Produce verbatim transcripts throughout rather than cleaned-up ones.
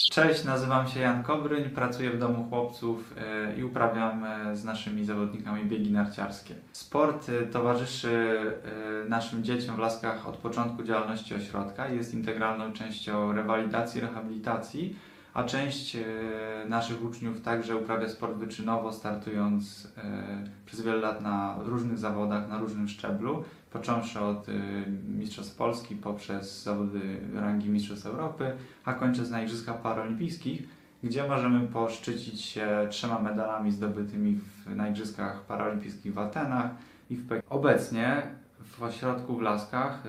Cześć, nazywam się Jan Kobryń, pracuję w Domu Chłopców e, i uprawiam e, z naszymi zawodnikami biegi narciarskie. Sport e, towarzyszy e, naszym dzieciom w Laskach od początku działalności ośrodka i jest integralną częścią rewalidacji, rehabilitacji, a część e, naszych uczniów także uprawia sport wyczynowo, startując e, przez wiele lat na różnych zawodach, na różnym szczeblu, począwszy od e, Mistrzostw Polski poprzez zawody rangi Mistrzostw Europy, a kończąc na Igrzyskach Paraolimpijskich, gdzie możemy poszczycić się trzema medalami zdobytymi w, na Igrzyskach Paraolimpijskich w Atenach i w Pekinie. Obecnie w ośrodku w Laskach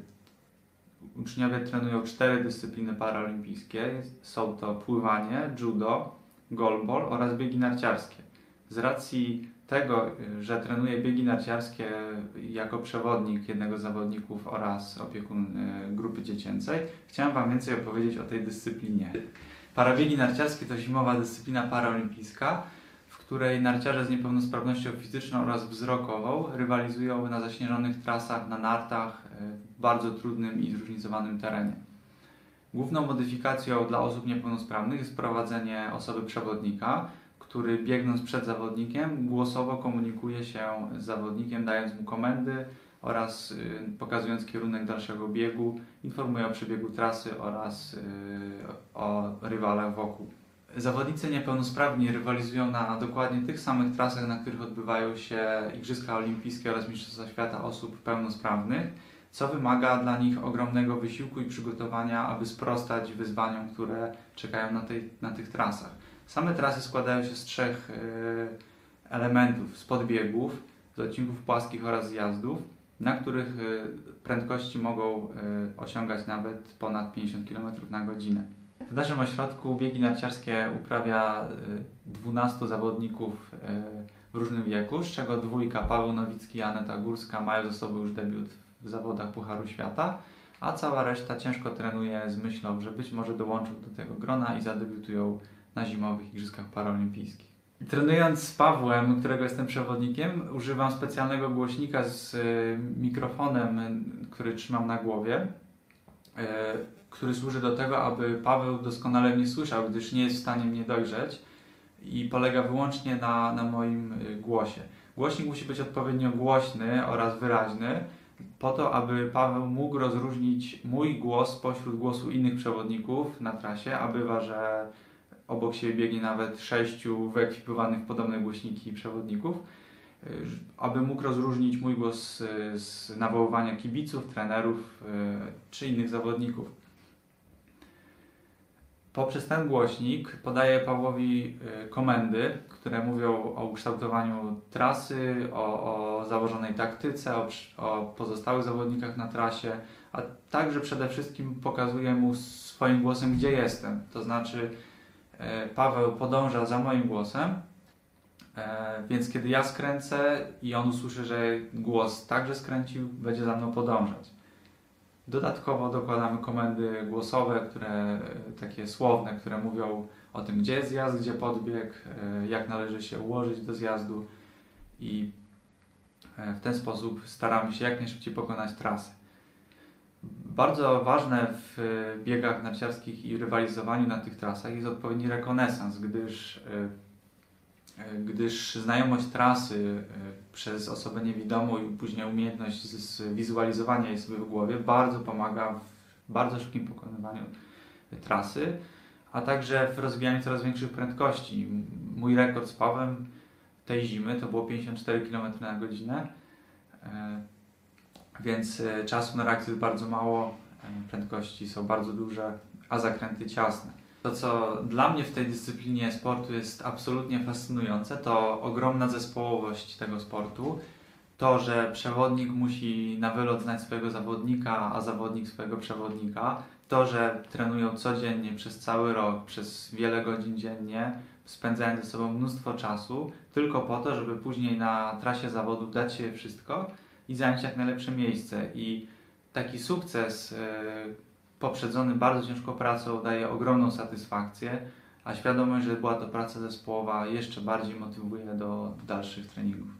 y, uczniowie trenują cztery dyscypliny paraolimpijskie. Są to pływanie, judo, goalball oraz biegi narciarskie. Z racji tego, że trenuję biegi narciarskie jako przewodnik jednego z zawodników oraz opiekun grupy dziecięcej, chciałem Wam więcej opowiedzieć o tej dyscyplinie. Parabiegi narciarskie to zimowa dyscyplina paraolimpijska, w której narciarze z niepełnosprawnością fizyczną oraz wzrokową rywalizują na zaśnieżonych trasach, na nartach w bardzo trudnym i zróżnicowanym terenie. Główną modyfikacją dla osób niepełnosprawnych jest prowadzenie osoby przewodnika, który biegnąc przed zawodnikiem głosowo komunikuje się z zawodnikiem, dając mu komendy oraz y, pokazując kierunek dalszego biegu, informuje o przebiegu trasy oraz y, o rywalach wokół. Zawodnicy niepełnosprawni rywalizują na dokładnie tych samych trasach, na których odbywają się Igrzyska Olimpijskie oraz Mistrzostwa Świata osób pełnosprawnych, co wymaga dla nich ogromnego wysiłku i przygotowania, aby sprostać wyzwaniom, które czekają na, tej, na tych trasach. Same trasy składają się z trzech y, elementów, z podbiegów, z odcinków płaskich oraz zjazdów, na których y, prędkości mogą y, osiągać nawet ponad pięćdziesiąt kilometrów na godzinę. W naszym ośrodku biegi narciarskie uprawia y, dwunastu zawodników y, w różnym wieku, z czego dwójka, Paweł Nowicki i Aneta Górska, mają ze sobą już debiut w zawodach Pucharu Świata, a cała reszta ciężko trenuje z myślą, że być może dołączą do tego grona i zadebiutują na zimowych Igrzyskach Paraolimpijskich. Trenując z Pawłem, którego jestem przewodnikiem, używam specjalnego głośnika z y, mikrofonem, który trzymam na głowie, y, który służy do tego, aby Paweł doskonale mnie słyszał, gdyż nie jest w stanie mnie dojrzeć i polega wyłącznie na, na moim y, głosie. Głośnik musi być odpowiednio głośny oraz wyraźny, po to, aby Paweł mógł rozróżnić mój głos spośród głosu innych przewodników na trasie, a bywa, że obok siebie biegnie nawet sześciu wyekwipowanych w podobne głośniki przewodników, aby mógł rozróżnić mój głos z nawoływania kibiców, trenerów czy innych zawodników. Poprzez ten głośnik podaję Pawłowi komendy, które mówią o ukształtowaniu trasy, o, o założonej taktyce, o, o pozostałych zawodnikach na trasie, a także przede wszystkim pokazuję mu swoim głosem, gdzie jestem. To znaczy Paweł podąża za moim głosem, więc kiedy ja skręcę i on usłyszy, że głos także skręcił, będzie za mną podążać. Dodatkowo dokładamy komendy głosowe, które, takie słowne, które mówią o tym, gdzie jest zjazd, gdzie podbieg, jak należy się ułożyć do zjazdu i w ten sposób staramy się jak najszybciej pokonać trasę. Bardzo ważne w biegach narciarskich i rywalizowaniu na tych trasach jest odpowiedni rekonesans, gdyż, gdyż znajomość trasy przez osobę niewidomą i później umiejętność zwizualizowania jej sobie w głowie bardzo pomaga w bardzo szybkim pokonywaniu trasy, a także w rozwijaniu coraz większych prędkości. Mój rekord z Pawłem tej zimy to było pięćdziesiąt cztery kilometry na godzinę. Więc czasu na reakcję jest bardzo mało, prędkości są bardzo duże, a zakręty ciasne. To, co dla mnie w tej dyscyplinie sportu jest absolutnie fascynujące, to ogromna zespołowość tego sportu. To, że przewodnik musi na wylot znać swojego zawodnika, a zawodnik swojego przewodnika. To, że trenują codziennie przez cały rok, przez wiele godzin dziennie, spędzając ze sobą mnóstwo czasu, tylko po to, żeby później na trasie zawodów dać się wszystko i zająć jak najlepsze miejsce. I taki sukces yy, poprzedzony bardzo ciężką pracą daje ogromną satysfakcję, a świadomość, że była to praca zespołowa, jeszcze bardziej motywuje do dalszych treningów.